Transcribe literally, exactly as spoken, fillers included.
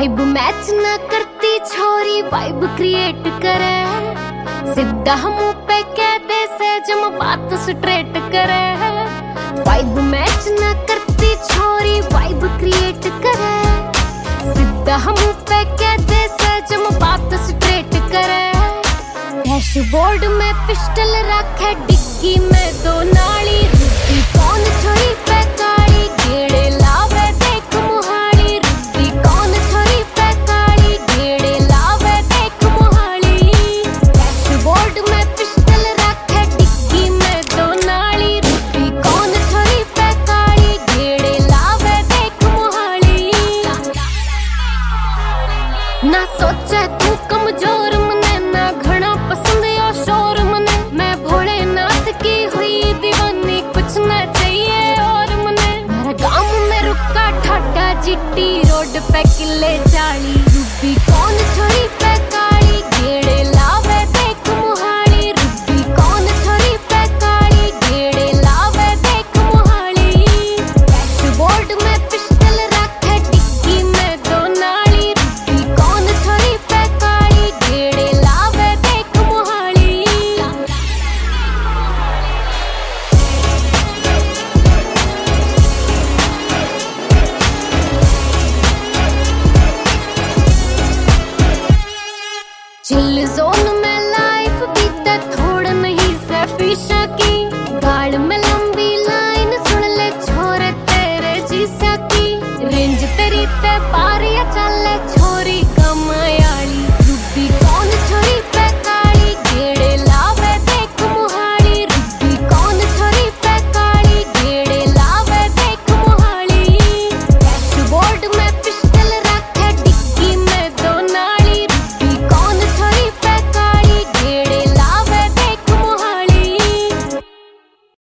Vibe match ना करती छोरी वाइब क्रिएट करे, सीधा मुंह पे कहते से जम बात स्ट्रेट करे। वाइब मैच ना करती छोरी वाइब क्रिएट करे, सीधा मुंह पे कहते से जम बात स्ट्रेट करे। डैशबोर्ड में पिस्टल रखे डिक्की में दो नाली